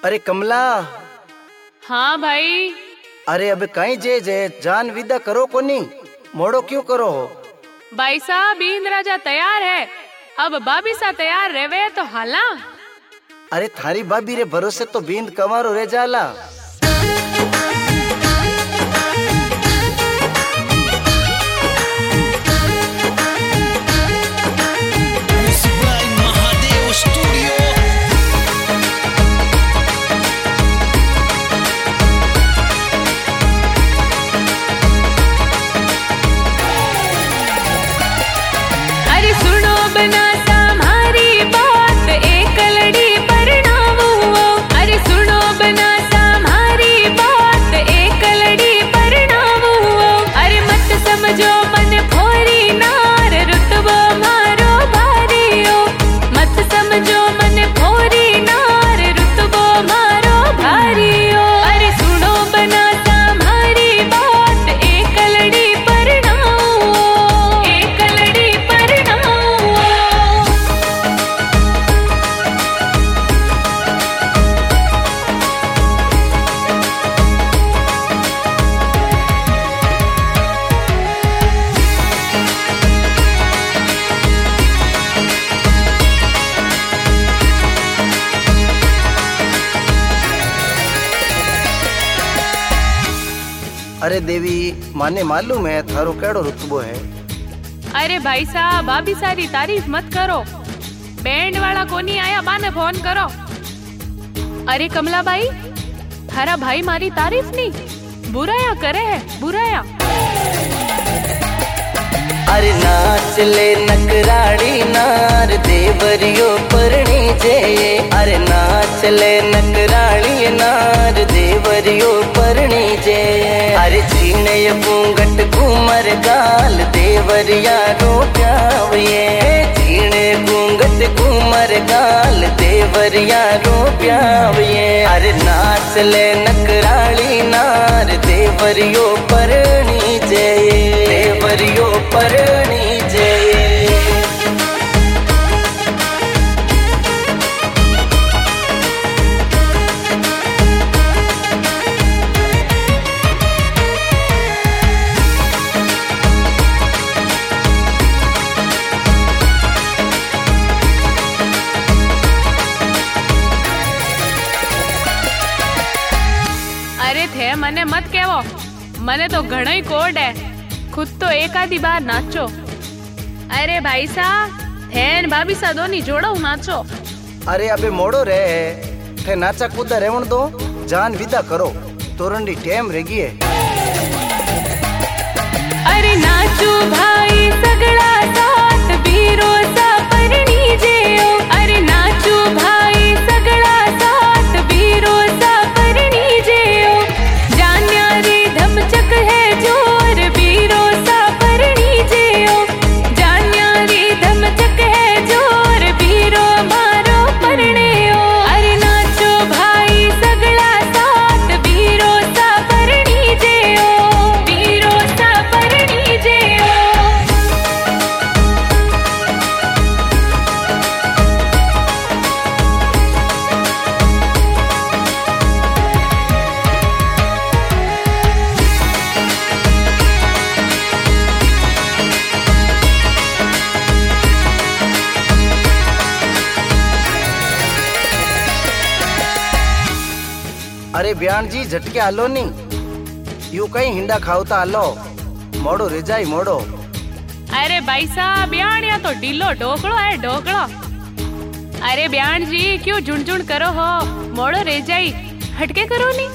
अरे कमला। हाँ भाई। अरे अब कहीं जे जान विदा करो कोनी, मोड़ो क्यों करो हो? भाई साहब इंद राजा तैयार है, अब बाबी सा तैयार रहवे तो हाला। अरे थारी बाबी रे भरोसे तो बींद कमारो रे जाला। अरे देवी, माने मालूम है थारो केड़ो रुतबो है? अरे भाई साहब भाभी सारी तारीफ मत करो, बैंड वाला कोनी आया बाने फोन करो। अरे कमला भाई, थारा भाई मारी तारीफ नहीं बुराया करे है, बुराया। अरे नाच ले नकराड़ी नार देवरियो परणी जे। अरे नाच ले नकराड़ी नार देवरियो परणी जे। अरे छीने घूंघट घूमर गाल देवरिया रो प्यावे। छीने घूंघट घूमर गाल देवरिया रो प्यावे। अरे नाच ले नकराड़ी नार देवरियो परणी जे, देवरियो परणी जे। अरे थे मने मत केवो, मने तो घणो ही कोड है, खुद तो एक आधी बार नाचो। अरे भाई साहब थेन भाभी सा दोनी जोड़ो नाचो। अरे अबे मोड़ो रे, थे नाचा कूदा रेवण दो, जान विदा करो, तोरंडी टेम रेगी है। अरे नाचो भाई सगड़ा साथ बीरो सा परणी जेओ। अरे नाचो भाई सगड़ा साथ बीरो सा परणी जेओ। जान्या रे धमचक है जोर बीरो सा परणी जेओ। जान्या रे धमचक है जोर बीरो मारो परणेओ। अरे नाचो भाई सगड़ा साथ बीरो सा परणी जेओ, बीरो सा परणी जेओ। अरे ब्यान जी झटके आलो नी, यू कहीं हिंडा खाओता आलो, मोड़ो रेजाई मोड़ो। अरे भाई साहब ब्यान या तो ढीलो ढोकड़ो है, ढोकड़ो। अरे ब्यान जी क्यों झुंझुन करो हो, मोड़ो रेजाई हटके करो नी।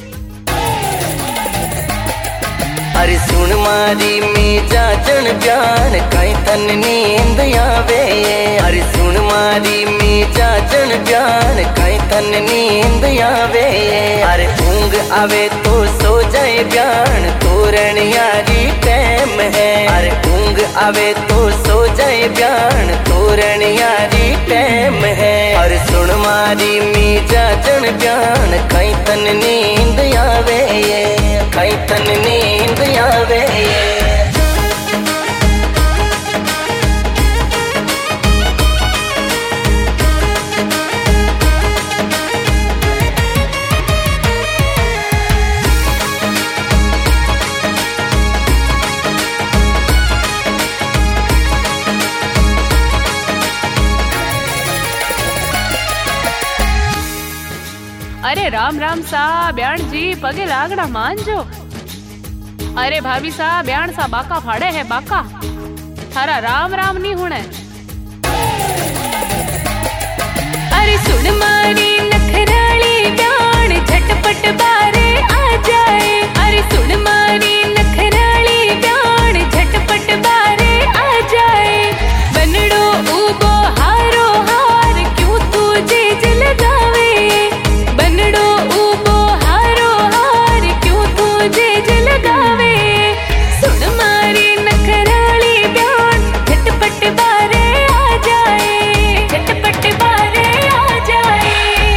अरे सुन मारी में जाजन ब्यान कहीं तन नींद आवे। अरे सुन मारी में जाजन ब्यान कहीं तन नींद आवे। अरे ऊंग आवे तो सो जाए ब्यान, तोरण यारी टाइम है। अरे ऊंग आवे तो सो जाए ब्यान, तोरण यारी टाइम है। अरे सुन मारी में जाजन ब्यान कहीं तन नींद आवे, कहीं तन नींद आवे। अरे राम राम सा ब्याण जी पगे लागना मान जो। अरे भाभी सा ब्याण सा बाका फाड़े है बाका, थारा राम राम नहीं होने। अरे सुन मारी नखराली ब्याण झटपट बारे आ जाए। अरे सुन मारी नखराली ब्याण झटपट बारे आ जाए। बनड़ो उबो हारो हार क्यों तुझे जल गावे। बनड़ो उबो हारो हार क्यों तुझे जल गावे। सुन मारी नखराली ब्याण झटपट बारे आ जाए। झटपट बारे आ जाए।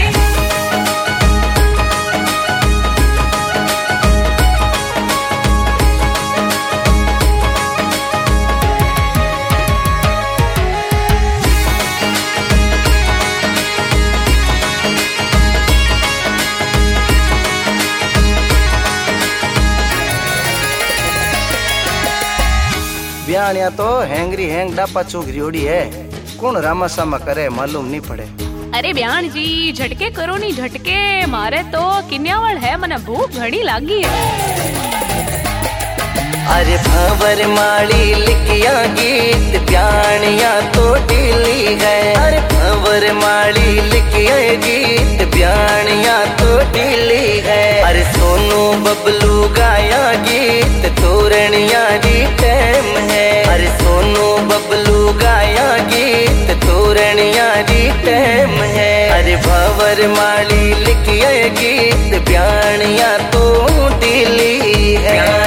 ब्याणिया तो हैंगरी हैंग डापा चोकरी ओड़ी है, कौन रामा सामा करे मालूम नहीं पड़े। अरे ब्याण जी झटके करो नी झटके, मारे तो किन्यावल है मने भूख घणी लागी है। अरे भावर माली लिखिया गीत ब्याणिया तो ढीली है। अरे भावर माली लिखिया गीत ब्याणिया तो ढीली है। अरे सोनू बबलू गाया गीत तोरणिया री टाइम है। अरे सोनू बबलू गाया गीत तोरणिया री टाइम है। अरे भावर माली लिखिया गीत ब्याणिया तो ढीली है।